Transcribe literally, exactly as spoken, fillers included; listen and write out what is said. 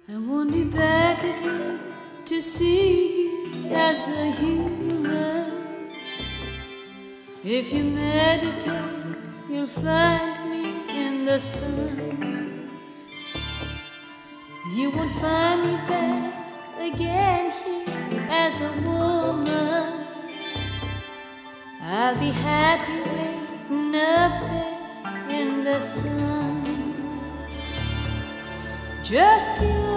I won't be back again to see you as a human. If you meditate, you'll find me in the sun. You won't find me back again here as a woman. I'll be happy waking up there in the sun. Just pure